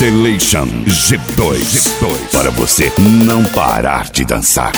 Constellation G2 para você não parar de dançar.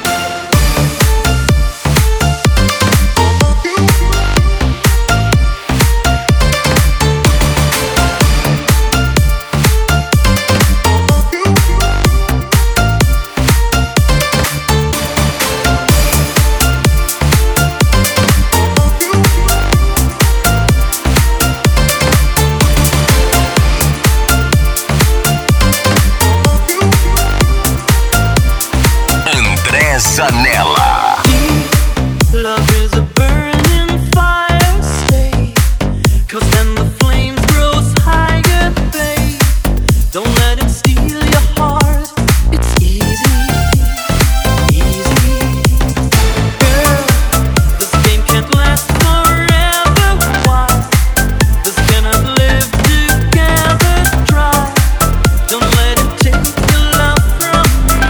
Zanella. Love is a burning fire, stay, 'cause then the flames grows higher, babe. Don't let him steal your heart. It's easy, easy. Girl, this game can't last forever. Why? This cannot live together. Try. Don't let him take your love from me.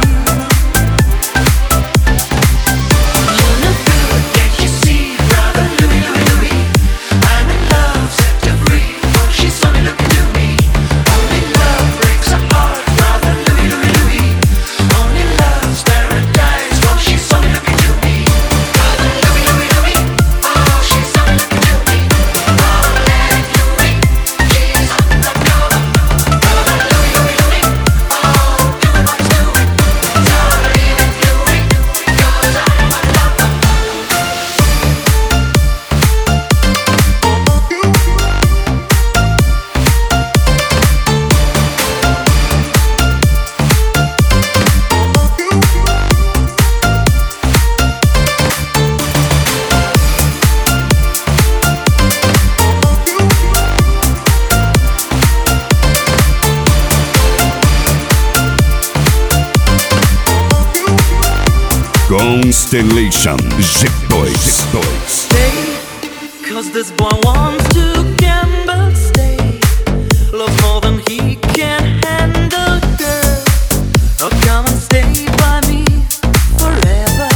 Constellation G2. Stay, 'cause this boy wants to gamble. Stay, love more than he can handle, girl. Oh, come and stay by me forever,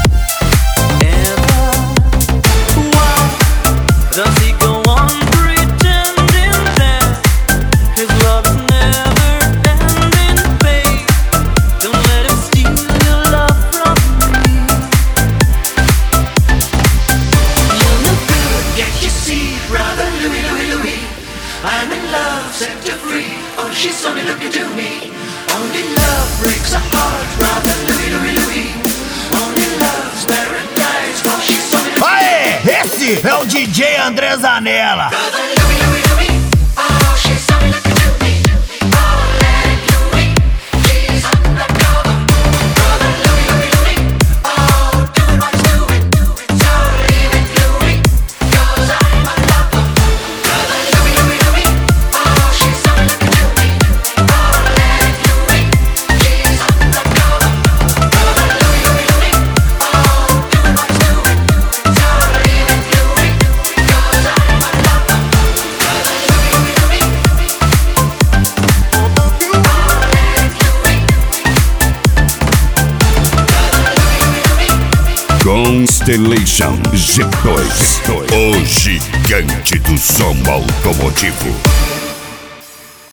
ever. Why does he go on pretending that his love is never ending, babe? Don't let him steal your love from me. I'm in love, set her free. Oh, she's only looking to me. Only love breaks a heart, rather Louie. Only love's paradise, oh, she's only looking. Aê, esse é o DJ André Zanella. Brother Louie, oh, she's only looking to me. Oh, let Louie, she's undercover. Brother Louie, oh, doing what he's doing. So leave it, Louie, 'cause I'm a lover. Brother Louie, oh, she's only looking to me. Oh, let Louie, she's undercover. Brother Louie, oh, doing what he's doing. So leave it, Louie, 'cause I'm a lover. Brother Louie, Constellation G2, o gigante do som automotivo.